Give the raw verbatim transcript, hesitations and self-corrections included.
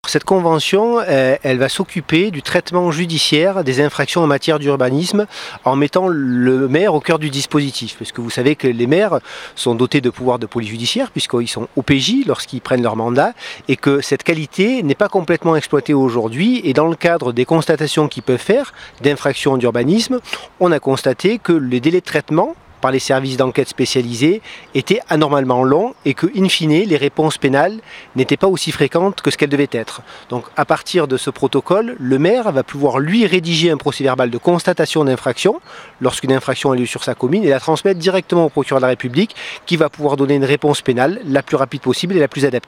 Cette convention, euh, elle va s'occuper du traitement judiciaire des infractions en matière d'urbanisme en mettant le maire au cœur du dispositif. Parce que vous savez que les maires sont dotés de pouvoirs de police judiciaire puisqu'ils sont O P J lorsqu'ils prennent leur mandat et que cette qualité n'est pas complètement exploitée aujourd'hui. Et dans le cadre des constatations qu'ils peuvent faire d'infractions d'urbanisme, on a constaté que les délais de traitement par les services d'enquête spécialisés étaient anormalement longs et que, in fine, les réponses pénales n'étaient pas aussi fréquentes que ce qu'elles devaient être. Donc, à partir de ce protocole, le maire va pouvoir, lui, rédiger un procès-verbal de constatation d'infraction lorsqu'une infraction a lieu sur sa commune et la transmettre directement au procureur de la République qui va pouvoir donner une réponse pénale la plus rapide possible et la plus adaptée.